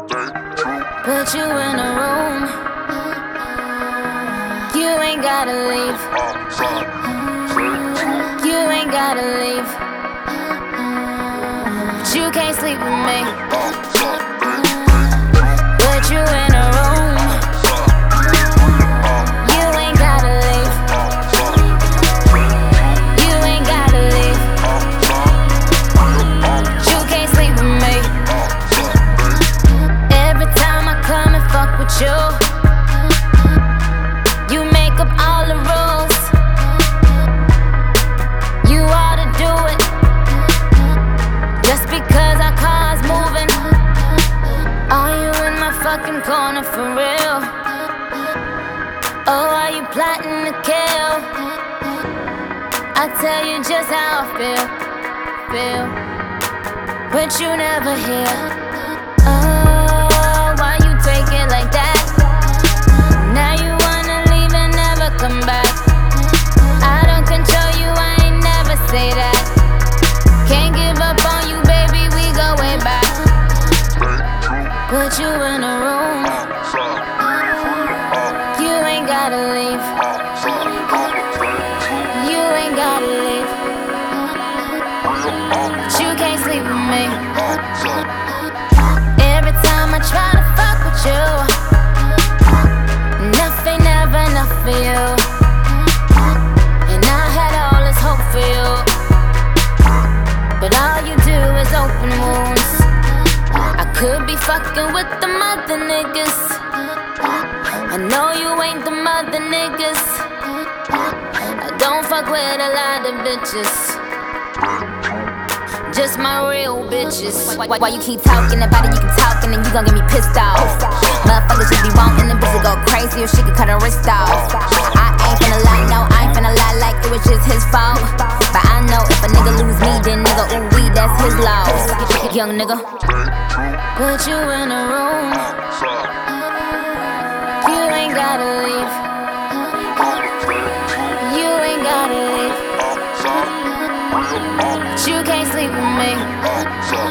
Put you in a room, you ain't gotta leave. You ain't gotta leave. But you can't sleep with me. Put you in a room, you ain't gotta leave. You ain't gotta leave. But you can't sleep with me. Every time I come and fuck with you, you make up all the rules. You ought to do it just because our car's moving. Are you in my fucking corner for real? Or are you plotting to kill? I'll tell you just how I feel. But you never hear. Oh, why you take it like that? Now you wanna leave and never come back. I don't control you, I ain't never say that. Can't give up on you, baby, we go way back. Put you in a room, you ain't gotta leave. You ain't gotta leave. But you can't sleep with me. Every time I try to fuck with you, nothing ever enough for you. And I had all this hope for you, but all you do is open wounds. I could be fucking with the mother niggas. I know you ain't the mother niggas. I don't fuck with a lot of bitches, just my real bitches. Why you keep talking about it, you can talk and then you gon' get me pissed off. Motherfuckers should be wanting the bitch to go crazy or she could cut her wrist off. I ain't finna lie, no, I ain't finna lie like it was just his fault. But I know if a nigga lose me, then nigga, ooh wee, that's his loss. Young nigga, put you in a room, you ain't gotta leave. You ain't gotta leave. But you can't sleep with me.